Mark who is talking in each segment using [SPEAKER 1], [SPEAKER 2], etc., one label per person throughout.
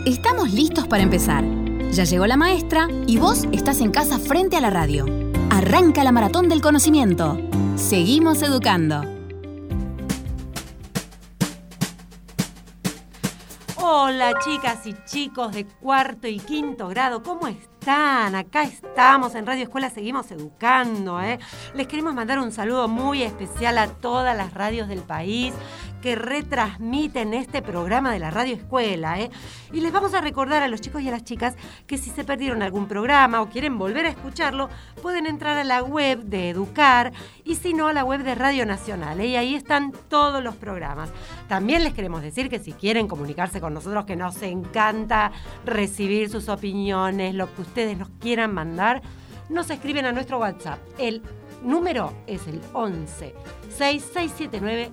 [SPEAKER 1] Estamos listos para empezar. Ya llegó la maestra y vos estás en casa frente a la radio. Arranca la maratón del conocimiento. Seguimos educando.
[SPEAKER 2] Hola chicas y chicos de cuarto y quinto grado, ¿cómo están? Acá estamos en Radio Escuela, seguimos educando, Les queremos mandar un saludo muy especial a todas las radios del país que retransmiten este programa de la Radio Escuela, Y les vamos a recordar a los chicos y a las chicas que si se perdieron algún programa o quieren volver a escucharlo, pueden entrar a la web de Educar y si no, a la web de Radio Nacional, Y ahí están todos los programas. También les queremos decir que si quieren comunicarse con nosotros, que nos encanta recibir sus opiniones, lo que ustedes nos quieran mandar, nos escriben a nuestro WhatsApp. El número es el 11 6679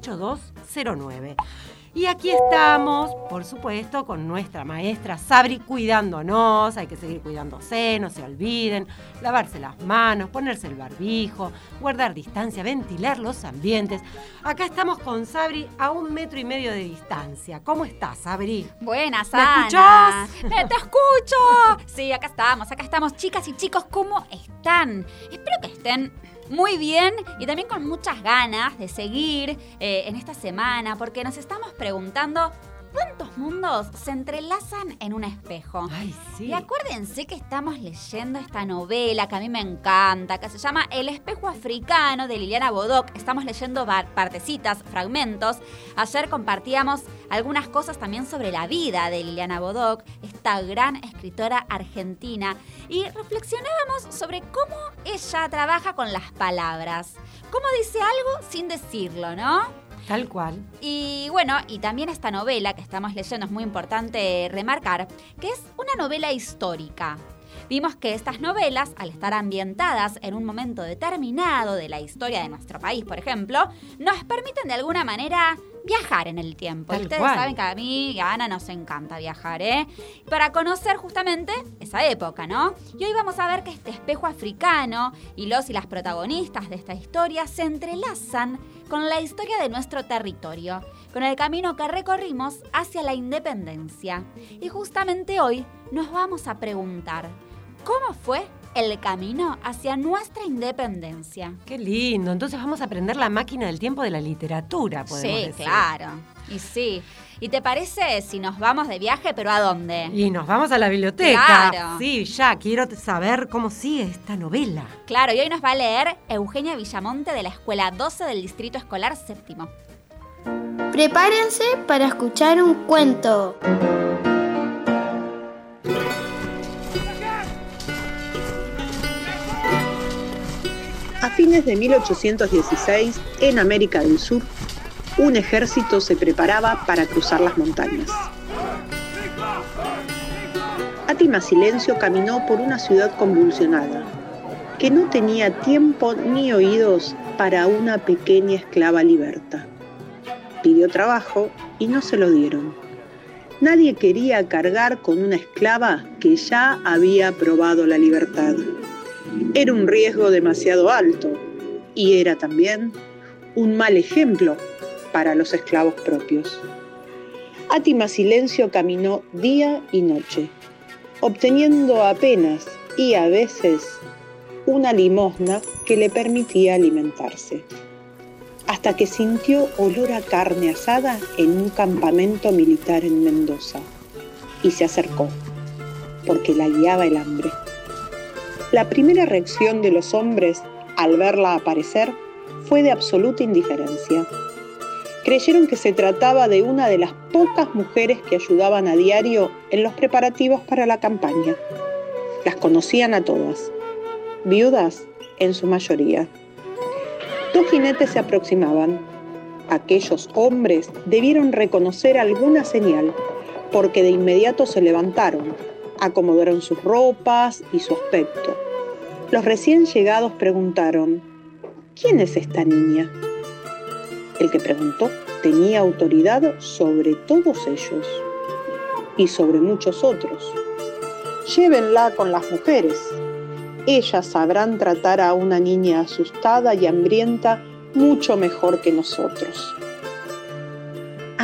[SPEAKER 2] 8209. Y aquí estamos, por supuesto, con nuestra maestra Sabri cuidándonos. Hay que seguir cuidándose, no se olviden, lavarse las manos, ponerse el barbijo, guardar distancia, ventilar los ambientes. Acá estamos con Sabri a 1,5 metros de distancia. ¿Cómo estás, Sabri?
[SPEAKER 3] Buenas,
[SPEAKER 2] ¿Me
[SPEAKER 3] Ana.
[SPEAKER 2] escuchás?
[SPEAKER 3] ¡Te escucho! Sí, acá estamos. Chicas y chicos, ¿cómo están? Espero que estén muy bien y también con muchas ganas de seguir en esta semana, porque nos estamos preguntando ¿cuántos mundos se entrelazan en un espejo?
[SPEAKER 2] Ay, sí.
[SPEAKER 3] Y acuérdense que estamos leyendo esta novela que a mí me encanta, que se llama El espejo africano, de Liliana Bodoc. Estamos leyendo partecitas, fragmentos. Ayer compartíamos algunas cosas también sobre la vida de Liliana Bodoc, esta gran escritora argentina, y reflexionábamos sobre cómo ella trabaja con las palabras. Cómo dice algo sin decirlo, ¿no?
[SPEAKER 2] Tal cual.
[SPEAKER 3] Y bueno, y también esta novela que estamos leyendo es muy importante remarcar que es una novela histórica. Vimos que estas novelas, al estar ambientadas en un momento determinado de la historia de nuestro país, por ejemplo, nos permiten de alguna manera viajar en el tiempo.
[SPEAKER 2] Tal
[SPEAKER 3] Y ustedes
[SPEAKER 2] cual.
[SPEAKER 3] saben que a mí y a Ana nos encanta viajar, para conocer justamente esa época, ¿no? Y hoy vamos a ver que este espejo africano y los y las protagonistas de esta historia se entrelazan con la historia de nuestro territorio, con el camino que recorrimos hacia la independencia. Y justamente hoy nos vamos a preguntar, ¿cómo fue el camino hacia nuestra independencia?
[SPEAKER 2] Qué lindo. Entonces vamos a aprender la máquina del tiempo de la literatura, podemos
[SPEAKER 3] Sí,
[SPEAKER 2] decir.
[SPEAKER 3] claro. Y sí. ¿Y te parece si nos vamos de viaje, pero a dónde?
[SPEAKER 2] Y nos vamos a la biblioteca.
[SPEAKER 3] Claro.
[SPEAKER 2] Sí, ya, quiero saber cómo sigue esta novela.
[SPEAKER 3] Claro, y hoy nos va a leer Eugenia Villamonte de la Escuela 12 del Distrito Escolar Séptimo.
[SPEAKER 4] Prepárense para escuchar un cuento.
[SPEAKER 5] A fines de 1816, en América del Sur, un ejército se preparaba para cruzar las montañas. Átima Silencio caminó por una ciudad convulsionada, que no tenía tiempo ni oídos para una pequeña esclava liberta. Pidió trabajo y no se lo dieron. Nadie quería cargar con una esclava que ya había probado la libertad. Era un riesgo demasiado alto y era también un mal ejemplo para los esclavos propios. Átima Silencio caminó día y noche, obteniendo apenas y a veces una limosna que le permitía alimentarse, hasta que sintió olor a carne asada en un campamento militar en Mendoza y se acercó, porque la guiaba el hambre. La primera reacción de los hombres al verla aparecer fue de absoluta indiferencia. Creyeron que se trataba de una de las pocas mujeres que ayudaban a diario en los preparativos para la campaña. Las conocían a todas, viudas en su mayoría. Dos jinetes se aproximaban. Aquellos hombres debieron reconocer alguna señal, porque de inmediato se levantaron, acomodaron sus ropas y su aspecto. Los recién llegados preguntaron: ¿quién es esta niña? El que preguntó tenía autoridad sobre todos ellos y sobre muchos otros. Llévenla con las mujeres. Ellas sabrán tratar a una niña asustada y hambrienta mucho mejor que nosotros.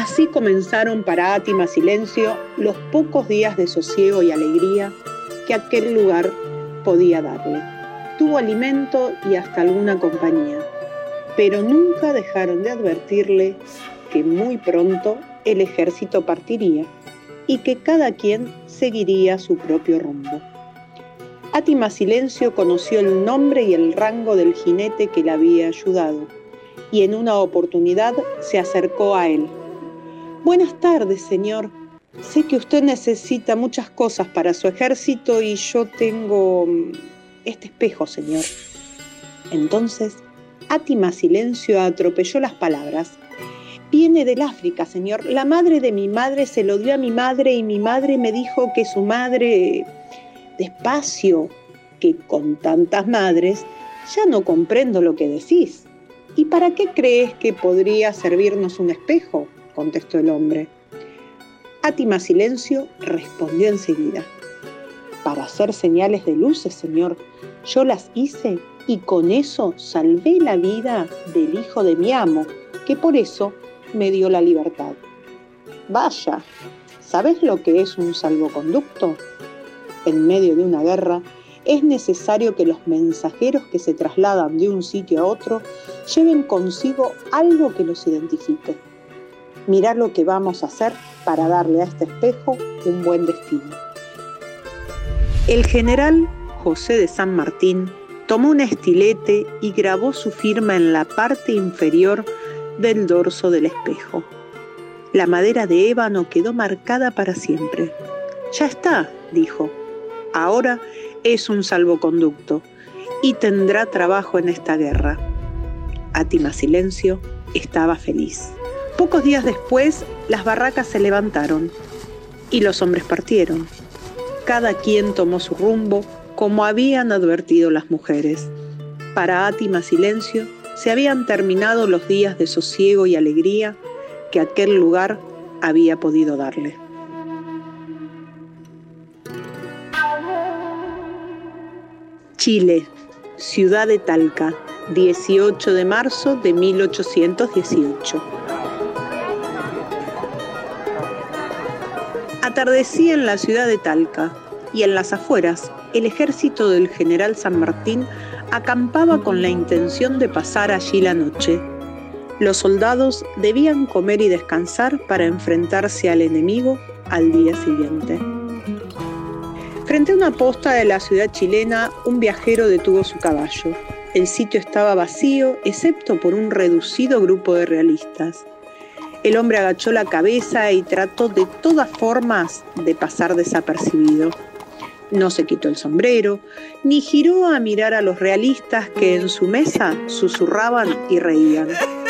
[SPEAKER 5] Así comenzaron para Átima Silencio los pocos días de sosiego y alegría que aquel lugar podía darle. Tuvo alimento y hasta alguna compañía, pero nunca dejaron de advertirle que muy pronto el ejército partiría y que cada quien seguiría su propio rumbo. Átima Silencio conoció el nombre y el rango del jinete que le había ayudado y en una oportunidad se acercó a él. «Buenas tardes, señor. Sé que usted necesita muchas cosas para su ejército y yo tengo este espejo, señor». Entonces, Átima Silencio atropelló las palabras. «Viene del África, señor. La madre de mi madre se lo dio a mi madre y mi madre me dijo que su madre...» «Despacio, que con tantas madres ya no comprendo lo que decís». «¿Y para qué crees que podría servirnos un espejo?», contestó el hombre. Átima Silencio respondió enseguida. «Para hacer señales de luces, señor. Yo las hice y con eso salvé la vida del hijo de mi amo, que por eso me dio la libertad». «Vaya, ¿sabes lo que es un salvoconducto? En medio de una guerra es necesario que los mensajeros que se trasladan de un sitio a otro lleven consigo algo que los identifique. Mirá lo que vamos a hacer para darle a este espejo un buen destino». El general José de San Martín tomó un estilete y grabó su firma en la parte inferior del dorso del espejo. La madera de ébano quedó marcada para siempre. «Ya está», dijo. «Ahora es un salvoconducto y tendrá trabajo en esta guerra». Átima Silencio estaba feliz. Pocos días después, las barracas se levantaron y los hombres partieron. Cada quien tomó su rumbo, como habían advertido las mujeres. Para Átima Silencio se habían terminado los días de sosiego y alegría que aquel lugar había podido darle. Chile, ciudad de Talca, 18 de marzo de 1818. Atardecía en la ciudad de Talca y en las afueras el ejército del general San Martín acampaba con la intención de pasar allí la noche. Los soldados debían comer y descansar para enfrentarse al enemigo al día siguiente. Frente a una posta de la ciudad chilena, un viajero detuvo su caballo. El sitio estaba vacío, excepto por un reducido grupo de realistas. El hombre agachó la cabeza y trató de todas formas de pasar desapercibido. No se quitó el sombrero, ni giró a mirar a los realistas que en su mesa susurraban y reían.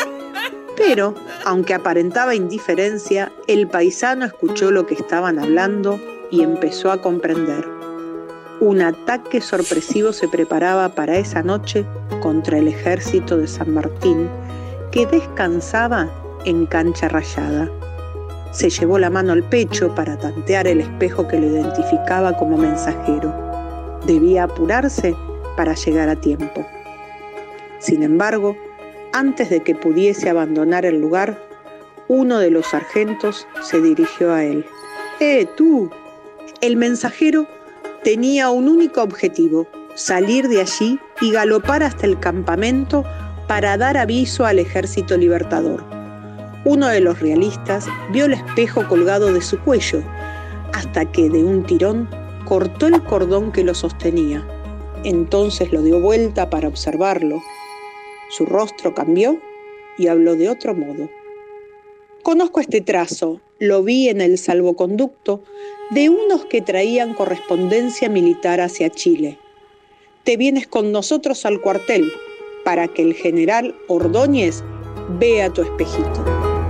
[SPEAKER 5] Pero, aunque aparentaba indiferencia, el paisano escuchó lo que estaban hablando y empezó a comprender. Un ataque sorpresivo se preparaba para esa noche contra el ejército de San Martín, que descansaba en Cancha Rayada. Se llevó la mano al pecho para tantear el espejo que lo identificaba como mensajero. Debía apurarse para llegar a tiempo. Sin embargo, antes de que pudiese abandonar el lugar, uno de los sargentos se dirigió a él. ¡Tú! El mensajero tenía un único objetivo: salir de allí y galopar hasta el campamento para dar aviso al ejército libertador. Uno de los realistas vio el espejo colgado de su cuello, hasta que de un tirón cortó el cordón que lo sostenía. Entonces lo dio vuelta para observarlo. Su rostro cambió y habló de otro modo. «Conozco este trazo, lo vi en el salvoconducto de unos que traían correspondencia militar hacia Chile. Te vienes con nosotros al cuartel para que el general Ordóñez vea tu espejito».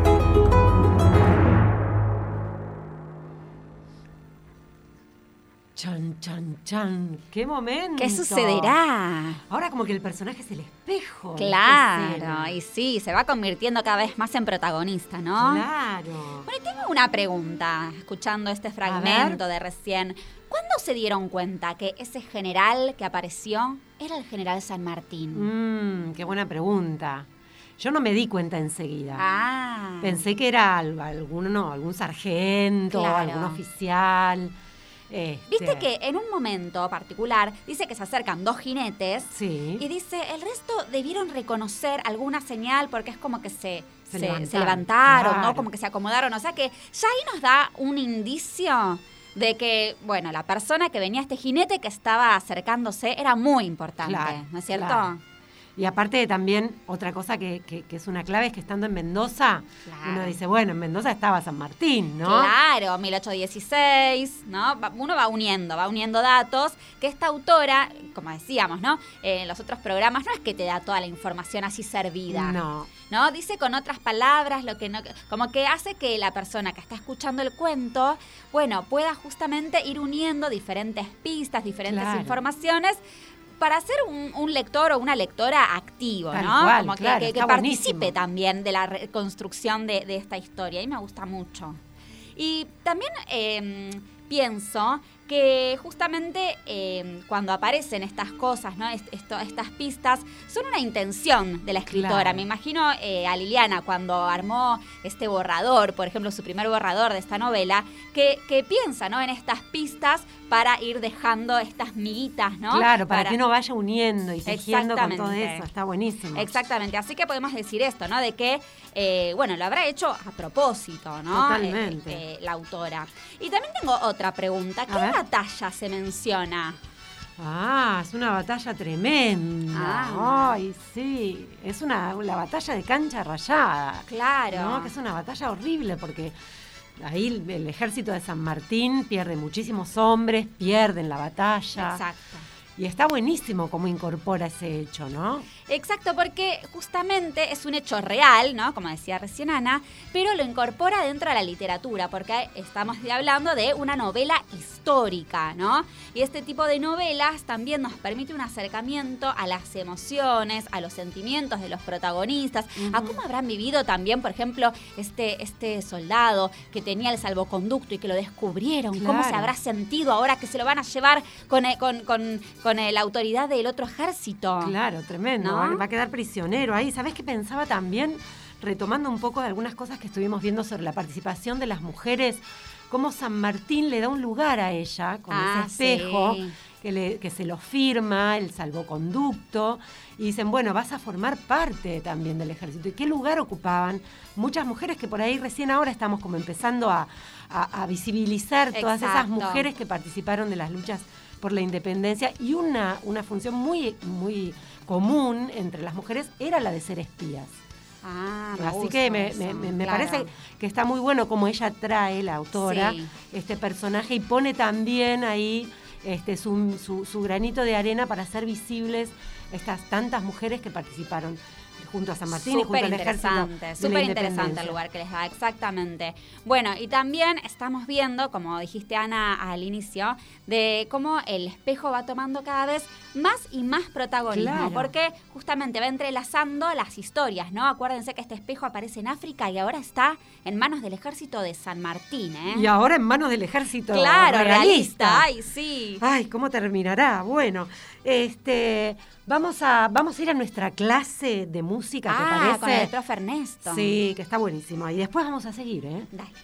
[SPEAKER 2] Chan, chan, chan. ¡Qué momento!
[SPEAKER 3] ¿Qué sucederá?
[SPEAKER 2] Ahora como que el personaje es el espejo.
[SPEAKER 3] Claro, y sí, se va convirtiendo cada vez más en protagonista, ¿no?
[SPEAKER 2] Claro.
[SPEAKER 3] Bueno, y tengo una pregunta, escuchando este fragmento de recién. ¿Cuándo se dieron cuenta que ese general que apareció era el general San Martín?
[SPEAKER 2] Qué buena pregunta. Yo no me di cuenta enseguida.
[SPEAKER 3] Ah.
[SPEAKER 2] Pensé que era algún sargento,
[SPEAKER 3] Claro.
[SPEAKER 2] algún oficial.
[SPEAKER 3] Viste que en un momento particular dice que se acercan 2 jinetes
[SPEAKER 2] Sí.
[SPEAKER 3] y dice, el resto debieron reconocer alguna señal porque es como que se
[SPEAKER 2] levantaron,
[SPEAKER 3] levantaron,
[SPEAKER 2] claro.
[SPEAKER 3] ¿no? Como que se acomodaron. O sea que ya ahí nos da un indicio de que, bueno, la persona que venía, este jinete que estaba acercándose, era muy importante,
[SPEAKER 2] Claro,
[SPEAKER 3] ¿no es cierto?
[SPEAKER 2] claro. Y aparte también, otra cosa que es una clave es que estando en Mendoza,
[SPEAKER 3] Claro.
[SPEAKER 2] uno dice, bueno, en Mendoza estaba San Martín, ¿no?
[SPEAKER 3] Claro, 1816, ¿no? Uno va uniendo datos, que esta autora, como decíamos, ¿no? En los otros programas no es que te da toda la información así servida.
[SPEAKER 2] No.
[SPEAKER 3] ¿No? Dice con otras palabras lo que no, como que hace que la persona que está escuchando el cuento, bueno, pueda justamente ir uniendo diferentes pistas, diferentes
[SPEAKER 2] Claro.
[SPEAKER 3] informaciones para ser un lector o una lectora activo,
[SPEAKER 2] Tal
[SPEAKER 3] ¿no?
[SPEAKER 2] cual,
[SPEAKER 3] Como
[SPEAKER 2] claro,
[SPEAKER 3] que
[SPEAKER 2] está
[SPEAKER 3] participe
[SPEAKER 2] buenísimo.
[SPEAKER 3] también de la reconstrucción de esta historia. Y me gusta mucho. Y también pienso que justamente cuando aparecen estas cosas, ¿no? Estas pistas, son una intención de la escritora.
[SPEAKER 2] Claro.
[SPEAKER 3] Me imagino a Liliana cuando armó este borrador, por ejemplo, su primer borrador de esta novela, que piensa, ¿no? En estas pistas para ir dejando estas miguitas, ¿no?
[SPEAKER 2] Claro, para que uno vaya uniendo y tejiendo con todo
[SPEAKER 3] Exactamente.
[SPEAKER 2] eso. Está buenísimo.
[SPEAKER 3] Exactamente, así que podemos decir esto, ¿no? De que, bueno, lo habrá hecho a propósito, ¿no?
[SPEAKER 2] Totalmente.
[SPEAKER 3] La autora. Y también tengo otra pregunta. ¿Qué
[SPEAKER 2] ver.
[SPEAKER 3] batalla se menciona?
[SPEAKER 2] Ah, es una batalla tremenda.
[SPEAKER 3] Ah.
[SPEAKER 2] Ay, sí. Es la batalla de Cancha Rayada.
[SPEAKER 3] Claro.
[SPEAKER 2] ¿No? Que es una batalla horrible porque ahí el ejército de San Martín pierde muchísimos hombres, pierden la batalla.
[SPEAKER 3] Exacto.
[SPEAKER 2] Y está buenísimo cómo incorpora ese hecho, ¿no?
[SPEAKER 3] Exacto, porque justamente es un hecho real, ¿no? Como decía recién Ana, pero lo incorpora dentro de la literatura, porque estamos hablando de una novela histórica, ¿no? Y este tipo de novelas también nos permite un acercamiento a las emociones, a los sentimientos de los protagonistas, a cómo habrán vivido también, por ejemplo, este soldado que tenía el salvoconducto y que lo descubrieron, cómo
[SPEAKER 2] Claro.
[SPEAKER 3] se habrá sentido ahora que se lo van a llevar con la autoridad del otro ejército.
[SPEAKER 2] Claro, tremendo.
[SPEAKER 3] ¿No?
[SPEAKER 2] Va a quedar prisionero ahí. ¿Sabés qué pensaba también? Retomando un poco de algunas cosas que estuvimos viendo sobre la participación de las mujeres, cómo San Martín le da un lugar a ella con ese espejo,
[SPEAKER 3] sí.
[SPEAKER 2] que se lo firma, el salvoconducto, y dicen, bueno, vas a formar parte también del ejército. ¿Y qué lugar ocupaban muchas mujeres que por ahí recién ahora estamos como empezando a visibilizar todas esas
[SPEAKER 3] Exacto.
[SPEAKER 2] mujeres que participaron de las luchas por la independencia? Y una función muy, muy común entre las mujeres era la de ser espías.
[SPEAKER 3] Ah,
[SPEAKER 2] Así que me parece que está muy bueno como ella trae, la autora,
[SPEAKER 3] Sí.
[SPEAKER 2] este personaje y pone también ahí su granito de arena para hacer visibles estas tantas mujeres que participaron junto a San Martín y junto al ejército.
[SPEAKER 3] Súper interesante el lugar que les da, exactamente. Bueno, y también estamos viendo, como dijiste Ana al inicio, de cómo el espejo va tomando cada vez más y más protagonismo,
[SPEAKER 2] Claro.
[SPEAKER 3] porque justamente va entrelazando las historias, ¿no? Acuérdense que este espejo aparece en África y ahora está en manos del ejército de San Martín, ¿eh?
[SPEAKER 2] Y ahora en manos del ejército
[SPEAKER 3] Claro,
[SPEAKER 2] realista.
[SPEAKER 3] Ay, sí.
[SPEAKER 2] Ay, ¿cómo terminará? Bueno, vamos a ir a nuestra clase de música, ¿te parece?
[SPEAKER 3] Con el profe Ernesto.
[SPEAKER 2] Sí, que está buenísimo. Y después vamos a seguir, ¿eh?
[SPEAKER 3] Dale.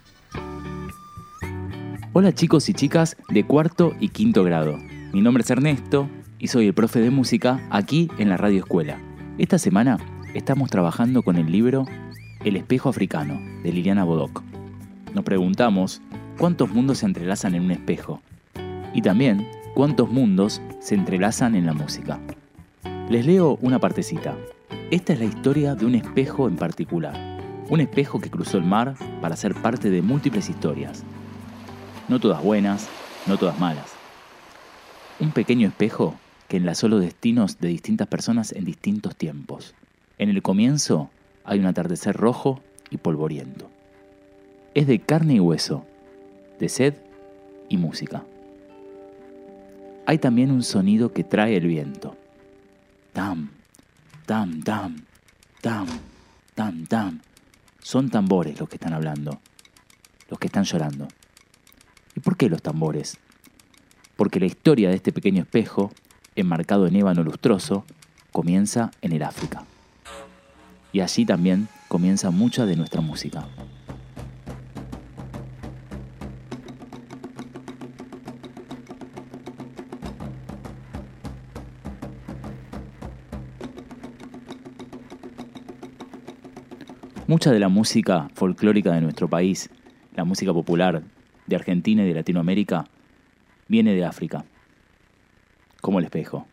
[SPEAKER 6] Hola chicos y chicas de cuarto y quinto grado. Mi nombre es Ernesto y soy el profe de música aquí en la Radio Escuela. Esta semana estamos trabajando con el libro El espejo africano, de Liliana Bodoc. Nos preguntamos cuántos mundos se entrelazan en un espejo y también cuántos mundos se entrelazan en la música. Les leo una partecita. Esta es la historia de un espejo en particular. Un espejo que cruzó el mar para ser parte de múltiples historias. No todas buenas, no todas malas. Un pequeño espejo que enlazó los destinos de distintas personas en distintos tiempos. En el comienzo hay un atardecer rojo y polvoriento. Es de carne y hueso, de sed y música. Hay también un sonido que trae el viento. Tam, tam, tam, tam, tam, tam. Son tambores los que están hablando, los que están llorando. ¿Y por qué los tambores? Porque la historia de este pequeño espejo, enmarcado en ébano lustroso, comienza en el África. y allí también comienza mucha de nuestra música. Mucha de la música folclórica de nuestro país, la música popular de Argentina y de Latinoamérica, viene de África, como el espejo.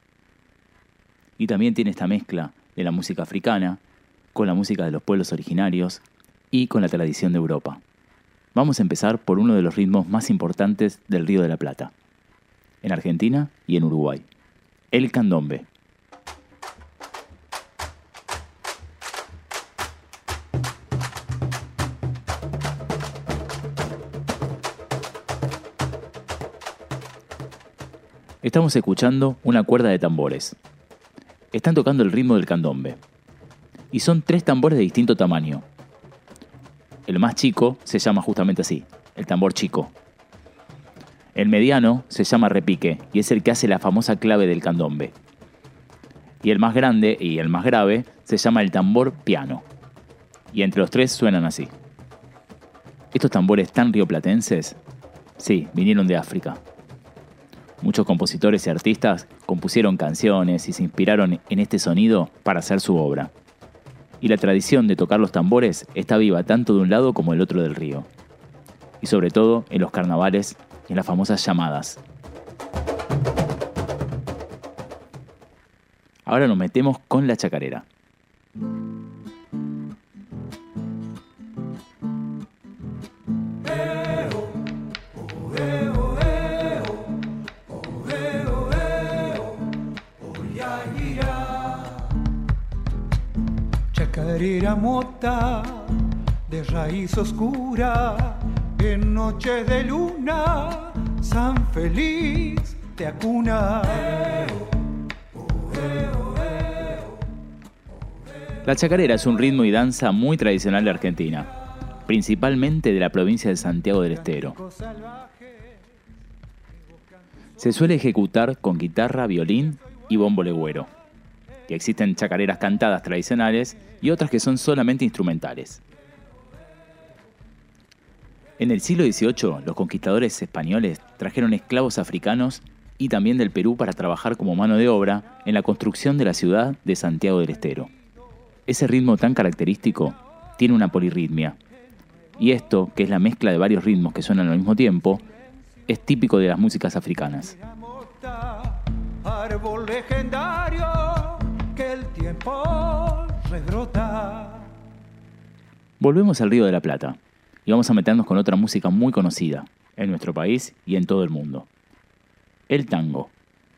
[SPEAKER 6] Y también tiene esta mezcla de la música africana con la música de los pueblos originarios y con la tradición de Europa. Vamos a empezar por uno de los ritmos más importantes del Río de la Plata, en Argentina y en Uruguay, el candombe. Estamos escuchando una cuerda de tambores. Están tocando el ritmo del candombe. Y son 3 tambores de distinto tamaño. El más chico se llama justamente así, el tambor chico. El mediano se llama repique y es el que hace la famosa clave del candombe. Y el más grande y el más grave se llama el tambor piano. Y entre los 3 suenan así. Estos tambores tan rioplatenses, sí, vinieron de África. Muchos compositores y artistas compusieron canciones y se inspiraron en este sonido para hacer su obra. Y la tradición de tocar los tambores está viva tanto de un lado como del otro del río. Y sobre todo en los carnavales y en las famosas llamadas. Ahora nos metemos con la chacarera.
[SPEAKER 7] Chacarera mota de raíz oscura, en noche de luna, San Feliz te acuna.
[SPEAKER 6] La chacarera es un ritmo y danza muy tradicional de Argentina, principalmente de la provincia de Santiago del Estero. Se suele ejecutar con guitarra, violín y bombo legüero. Y existen chacareras cantadas tradicionales y otras que son solamente instrumentales. En el siglo XVIII, los conquistadores españoles trajeron esclavos africanos y también del Perú para trabajar como mano de obra en la construcción de la ciudad de Santiago del Estero. Ese ritmo tan característico tiene una polirritmia. Y esto, que es la mezcla de varios ritmos que suenan al mismo tiempo, es típico de las músicas africanas.
[SPEAKER 7] Árbol legendario que el tiempo rebrota.
[SPEAKER 6] Volvemos al Río de la Plata y vamos a meternos con otra música muy conocida en nuestro país y en todo el mundo. El tango.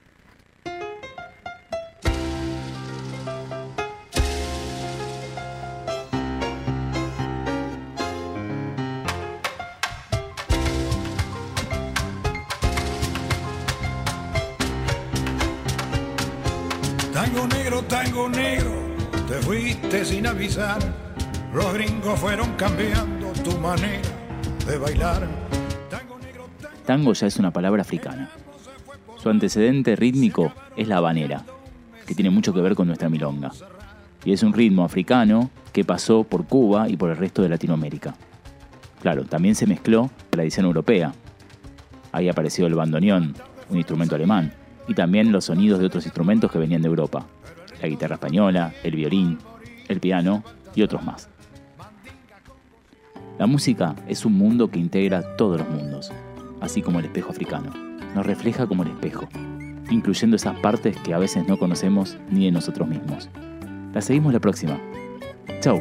[SPEAKER 8] Tango negro, te fuiste sin avisar. Los gringos fueron cambiando tu manera de bailar.
[SPEAKER 6] Tango ya es una palabra africana. Su antecedente rítmico es la habanera, que tiene mucho que ver con nuestra milonga. Y es un ritmo africano que pasó por Cuba y por el resto de Latinoamérica. Claro, también se mezcló con la tradición europea. Ahí apareció el bandoneón, un instrumento alemán, y también los sonidos de otros instrumentos que venían de Europa. La guitarra española, el violín, el piano y otros más. La música es un mundo que integra todos los mundos, así como el espejo africano. Nos refleja como el espejo, incluyendo esas partes que a veces no conocemos ni de nosotros mismos. La seguimos la próxima. Chau.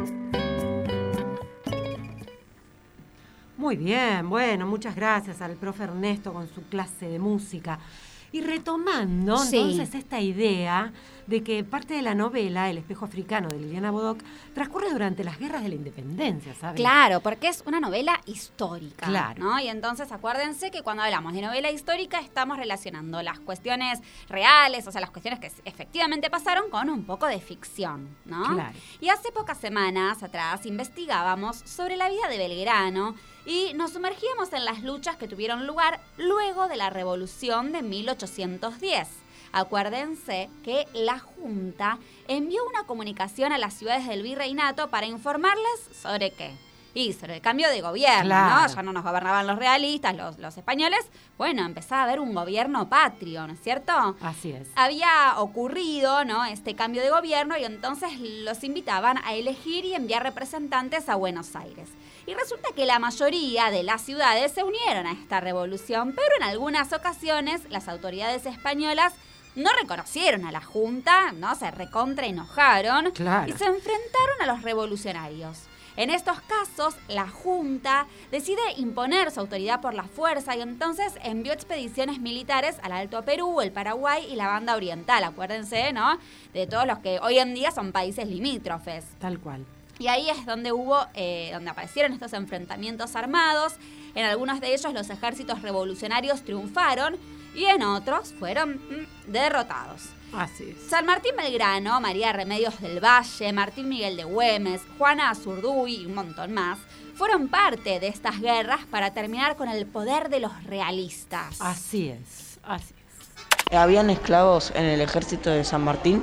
[SPEAKER 2] Muy bien, bueno, muchas gracias al profe Ernesto con su clase de música. Y retomando entonces esta idea de que parte de la novela, El espejo africano de Liliana Bodoc, transcurre durante las guerras de la independencia, ¿sabes?
[SPEAKER 3] Claro, porque es una novela histórica,
[SPEAKER 2] claro,
[SPEAKER 3] ¿no? Y entonces acuérdense que cuando hablamos de novela histórica estamos relacionando las cuestiones reales, o sea, las cuestiones que efectivamente pasaron con un poco de ficción, ¿no?
[SPEAKER 2] Claro.
[SPEAKER 3] Y hace pocas semanas atrás investigábamos sobre la vida de Belgrano y nos sumergíamos en las luchas que tuvieron lugar luego de la Revolución de 1810. Acuérdense que la Junta envió una comunicación a las ciudades del virreinato para informarles ¿sobre qué? Y sobre el cambio de gobierno,
[SPEAKER 2] claro,
[SPEAKER 3] ¿no? Ya no nos gobernaban los realistas, los españoles. Bueno, empezaba a haber un gobierno patrio, ¿no es cierto?
[SPEAKER 2] Así es.
[SPEAKER 3] Había ocurrido, ¿no?, este cambio de gobierno y entonces los invitaban a elegir y enviar representantes a Buenos Aires. Y resulta que la mayoría de las ciudades se unieron a esta revolución, pero en algunas ocasiones las autoridades españolas no reconocieron a la Junta, ¿no? Se recontra enojaron,
[SPEAKER 2] claro,
[SPEAKER 3] y se enfrentaron a los revolucionarios. En estos casos, la Junta decide imponer su autoridad por la fuerza y entonces envió expediciones militares al Alto Perú, el Paraguay y la Banda Oriental. Acuérdense, ¿no?, de todos los que hoy en día son países limítrofes.
[SPEAKER 2] Tal cual.
[SPEAKER 3] Y ahí es donde donde aparecieron estos enfrentamientos armados. En algunos de ellos los ejércitos revolucionarios triunfaron y en otros fueron derrotados.
[SPEAKER 2] Así es.
[SPEAKER 3] San Martín Belgrano, María Remedios del Valle, Martín Miguel de Güemes, Juana Azurduy y un montón más fueron parte de estas guerras para terminar con el poder de los realistas.
[SPEAKER 2] Así es, así es.
[SPEAKER 9] ¿Habían esclavos en el ejército de San Martín?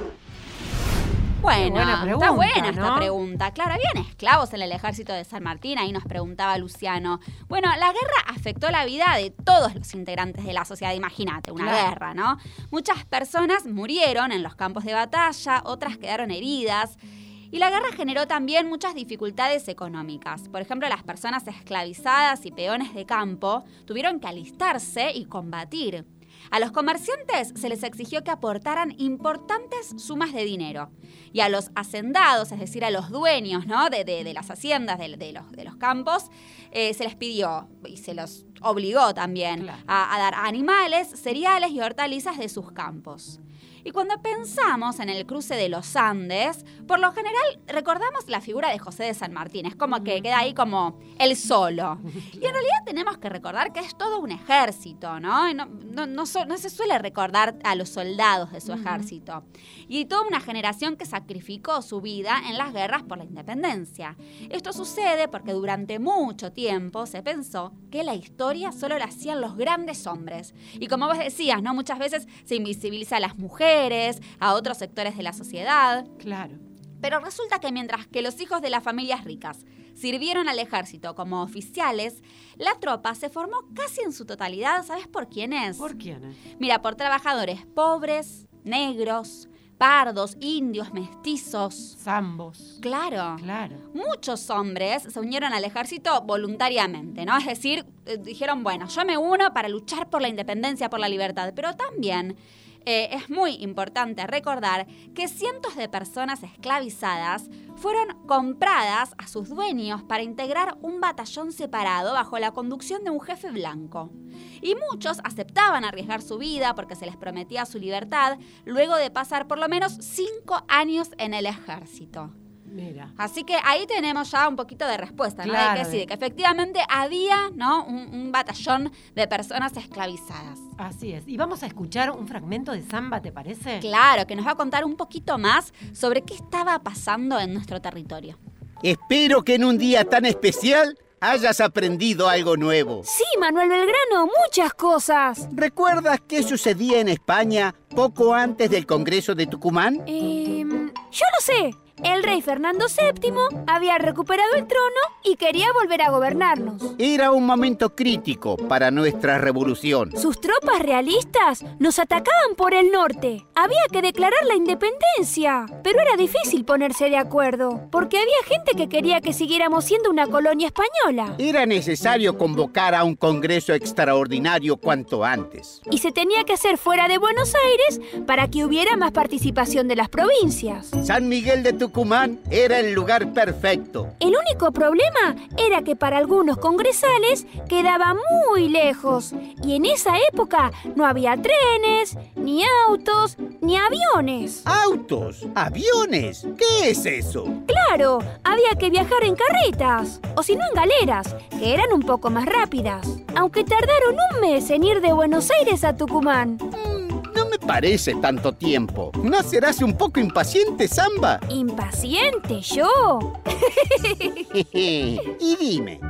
[SPEAKER 3] Bueno,
[SPEAKER 2] buena pregunta,
[SPEAKER 3] está buena
[SPEAKER 2] ¿no?
[SPEAKER 3] esta pregunta. Claro, habían esclavos en el ejército de San Martín, ahí nos preguntaba Luciano. Bueno, la guerra afectó la vida de todos los integrantes de la sociedad, imagínate, una guerra, ¿no? Muchas personas murieron en los campos de batalla, otras quedaron heridas. Y la guerra generó también muchas dificultades económicas. Por ejemplo, las personas esclavizadas y peones de campo tuvieron que alistarse y combatir. A los comerciantes se les exigió que aportaran importantes sumas de dinero. Y a los hacendados, es decir, a los dueños, ¿no?, de las haciendas, de los campos, se les pidió y se los obligó también a dar animales, cereales y hortalizas de sus campos. Y cuando pensamos en el cruce de los Andes, por lo general recordamos la figura de José de San Martín. Es como que queda ahí como él solo. Y en realidad tenemos que recordar que es todo un ejército, ¿no? No se suele recordar a los soldados de su ejército. Y toda una generación que sacrificó su vida en las guerras por la independencia. Esto sucede porque durante mucho tiempo se pensó que la historia solo la hacían los grandes hombres. Y como vos decías, ¿no?, muchas veces se invisibiliza a las mujeres, a otros sectores de la sociedad.
[SPEAKER 2] Claro.
[SPEAKER 3] Pero resulta que mientras que los hijos de las familias ricas sirvieron al ejército como oficiales, la tropa se formó casi en su totalidad, ¿sabes por quiénes?
[SPEAKER 2] ¿Por quiénes?
[SPEAKER 3] Mira, por trabajadores pobres, negros, pardos, indios, mestizos.
[SPEAKER 2] Zambos.
[SPEAKER 3] Claro.
[SPEAKER 2] Claro.
[SPEAKER 3] Muchos hombres se unieron al ejército voluntariamente, ¿no? Es decir, dijeron, bueno, yo me uno para luchar por la independencia, por la libertad, pero también es muy importante recordar que cientos de personas esclavizadas fueron compradas a sus dueños para integrar un batallón separado bajo la conducción de un jefe blanco. Y muchos aceptaban arriesgar su vida porque se les prometía su libertad luego de pasar por lo menos 5 años en el ejército.
[SPEAKER 2] Mira.
[SPEAKER 3] Así que ahí tenemos ya un poquito de respuesta, ¿no?
[SPEAKER 2] Claro,
[SPEAKER 3] de que efectivamente había, ¿no?, un batallón de personas esclavizadas.
[SPEAKER 2] Así es. Y vamos a escuchar un fragmento de samba, ¿te parece?
[SPEAKER 3] Claro, que nos va a contar un poquito más sobre qué estaba pasando en nuestro territorio.
[SPEAKER 10] Espero que en un día tan especial hayas aprendido algo nuevo.
[SPEAKER 11] Sí, Manuel Belgrano, muchas cosas.
[SPEAKER 10] ¿Recuerdas qué sucedía en España poco antes del Congreso de Tucumán?
[SPEAKER 11] Yo lo sé. El rey Fernando VII había recuperado el trono y quería volver a gobernarnos.
[SPEAKER 10] Era un momento crítico para nuestra revolución.
[SPEAKER 11] Sus tropas realistas nos atacaban por el norte. Había que declarar la independencia, pero era difícil ponerse de acuerdo, porque había gente que quería que siguiéramos siendo una colonia española.
[SPEAKER 10] Era necesario convocar a un congreso extraordinario cuanto antes.
[SPEAKER 11] Y se tenía que hacer fuera de Buenos Aires para que hubiera más participación de las provincias.
[SPEAKER 10] San Miguel de Tucumán era el lugar perfecto.
[SPEAKER 11] El único problema era que para algunos congresales quedaba muy lejos y en esa época no había trenes, ni autos, ni aviones.
[SPEAKER 10] ¿Autos? ¿Aviones? ¿Qué es eso?
[SPEAKER 11] Claro, había que viajar en carretas o si no en galeras, que eran un poco más rápidas, aunque tardaron un mes en ir de Buenos Aires a Tucumán.
[SPEAKER 10] No me parece tanto tiempo. ¿No serás un poco impaciente, Samba?
[SPEAKER 11] ¿Impaciente yo?
[SPEAKER 10] Y dime, ¿qué pasa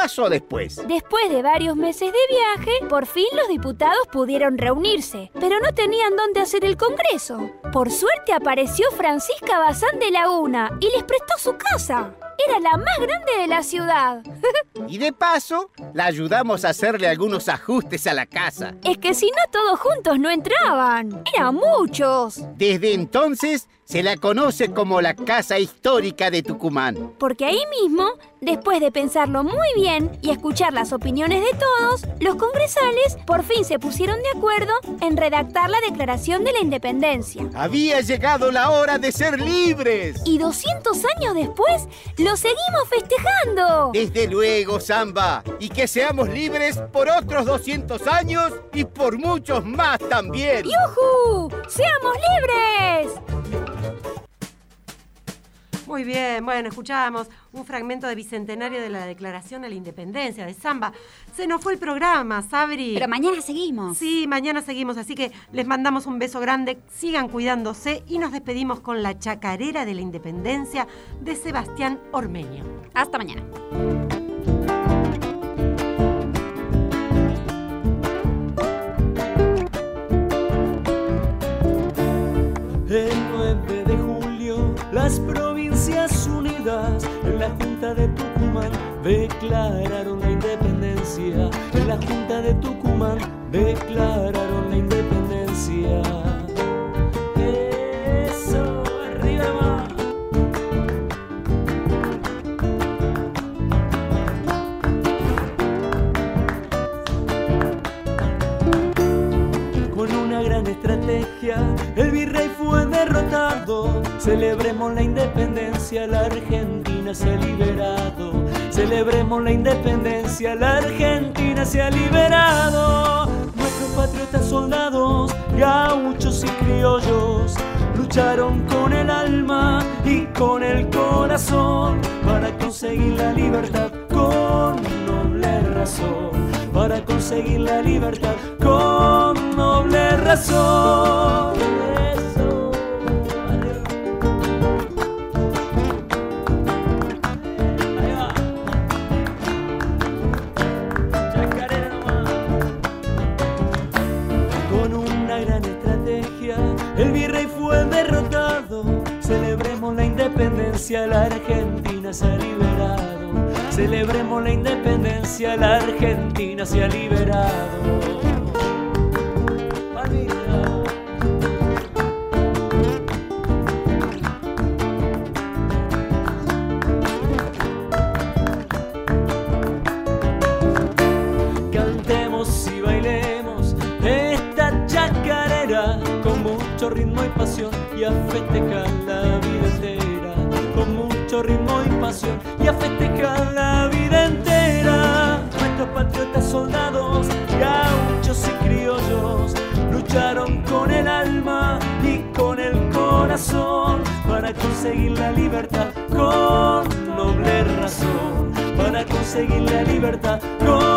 [SPEAKER 10] pasó después?
[SPEAKER 11] Después de varios meses de viaje, por fin los diputados pudieron reunirse, pero no tenían dónde hacer el congreso. Por suerte apareció Francisca Bazán de Laguna y les prestó su casa. Era la más grande de la ciudad.
[SPEAKER 10] Y de paso, la ayudamos a hacerle algunos ajustes a la casa.
[SPEAKER 11] Es que si no todos juntos no entraban. Eran muchos.
[SPEAKER 10] Desde entonces se la conoce como la Casa Histórica de Tucumán.
[SPEAKER 11] Porque ahí mismo, después de pensarlo muy bien y escuchar las opiniones de todos, los congresales por fin se pusieron de acuerdo en redactar la Declaración de la Independencia.
[SPEAKER 10] Había llegado la hora de ser libres.
[SPEAKER 11] Y 200 años después, lo seguimos festejando.
[SPEAKER 10] Desde luego, Samba. Y que seamos libres por otros 200 años y por muchos más también.
[SPEAKER 11] ¡Yujú! ¡Seamos libres!
[SPEAKER 2] Muy bien, bueno, escuchábamos un fragmento de Bicentenario de la Declaración de la Independencia de Samba. Se nos fue el programa, Sabri.
[SPEAKER 3] Pero mañana seguimos.
[SPEAKER 2] Sí, mañana seguimos, así que les mandamos un beso grande, sigan cuidándose y nos despedimos con la Chacarera de la Independencia de Sebastián Ormeño.
[SPEAKER 3] Hasta mañana.
[SPEAKER 12] El 9 de julio, las Provincias Unidas en la Junta de Tucumán declararon la independencia. En la Junta de Tucumán declararon la independencia. Eso, arriba va. Con una gran estrategia, el virrey fue derrotado. Celebremos la independencia, la Argentina se ha liberado. Celebremos la independencia, la Argentina se ha liberado. Nuestros patriotas soldados, gauchos y criollos, lucharon con el alma y con el corazón para conseguir la libertad con noble razón. Para conseguir la libertad con noble razón. Eso. Ahí va. Chacarera nomás. Con una gran estrategia, el virrey fue derrotado. Celebremos la independencia, la Argentina se ha liberado. Celebremos la independencia, la Argentina se ha liberado. Palmita. Cantemos y bailemos esta chacarera con mucho ritmo y pasión y a festejar la vida entera. Con mucho ritmo y pasión y a festejar la vida entera. Nuestros patriotas soldados, gauchos y criollos, lucharon con el alma y con el corazón para conseguir la libertad con noble razón. Para conseguir la libertad con